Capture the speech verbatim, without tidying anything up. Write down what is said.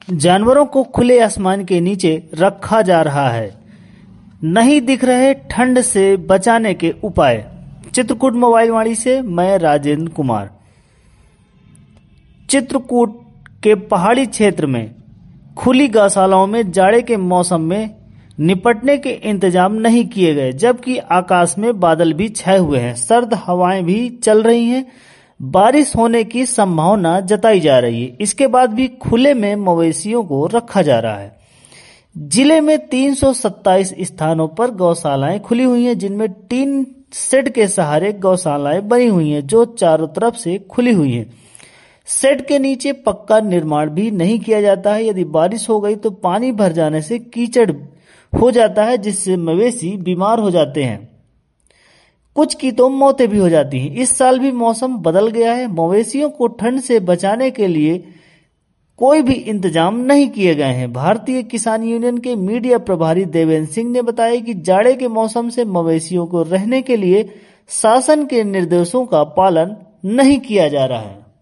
जानवरों को खुले आसमान के नीचे रखा जा रहा है, नहीं दिख रहे ठंड से बचाने के उपाय। चित्रकूट मोबाइल वाणी से मैं राजेंद्र कुमार। चित्रकूट के पहाड़ी क्षेत्र में खुली गौशालाओं में जाड़े के मौसम में निपटने के इंतजाम नहीं किए गए, जबकि आकाश में बादल भी छाए हुए हैं, सर्द हवाएं भी चल रही हैं, बारिश होने की संभावना जताई जा रही है। इसके बाद भी खुले में मवेशियों को रखा जा रहा है। जिले में तीन सौ सत्ताईस स्थानों पर गौशालाएं खुली हुई हैं, जिनमें टीन शेड के सहारे गौशालाएं बनी हुई हैं, जो चारों तरफ से खुली हुई हैं। शेड के नीचे पक्का निर्माण भी नहीं किया जाता है। यदि बारिश हो गई तो पानी भर जाने से कीचड़ हो जाता है, जिससे मवेशी बीमार हो जाते हैं, कुछ की तो मौतें भी हो जाती हैं। इस साल भी मौसम बदल गया है। मवेशियों को ठंड से बचाने के लिए कोई भी इंतजाम नहीं किए गए हैं। भारतीय किसान यूनियन के मीडिया प्रभारी देवेंद्र सिंह ने बताया कि जाड़े के मौसम से मवेशियों को रहने के लिए शासन के निर्देशों का पालन नहीं किया जा रहा है।